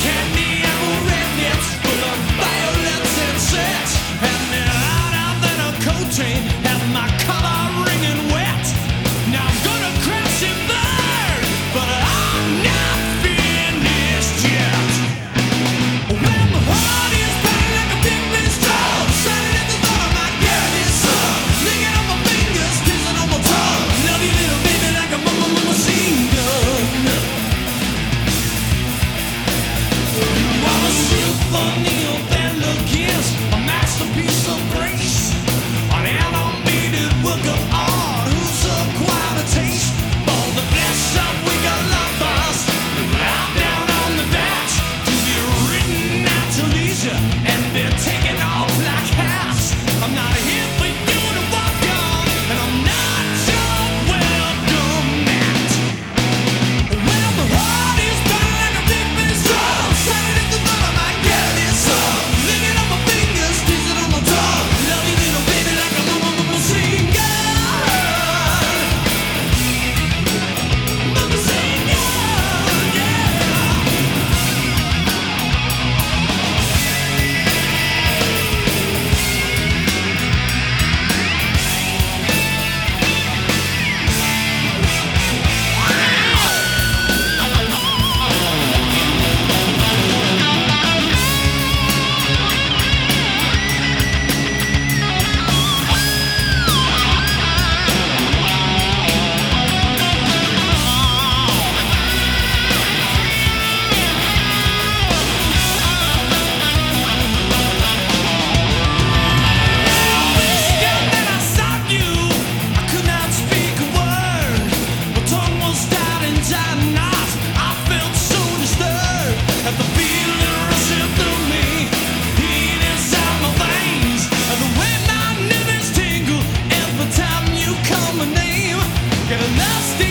candy apple red lips full of violets and sex. And then out than a coal train, have my collar ringing wet. Now I'm gonna crash and burn, but I'm not finished yet. When my heart is pounding like a big bass drum, shining at the thought I might get this sun. Licking on my fingers, kissing on my tongue. Love you, little baby, like a machine gun. I'm a symphony of elegance, a masterpiece of grace, an animated work of art whose acquired taste. For the best of we got lovers, out down on the dash, to be written out to leisure and they're taking off like hats. I'm not here for you to walk on, and I'm not your welcome mat. Well, my heart is pounding like a big bass drum, shining at the thought I might get this sun. Licking on my fingers, kissing on my tongue. Love you, little baby, like a machine gun. Machine gun, yeah. Still when I saw you, I could not speak a word. My tongue was tied in tight knots. I felt so disturbed at the feeling rushing through me, heat inside my veins, and the way my nerves tingle every time you call my name. Get a nasty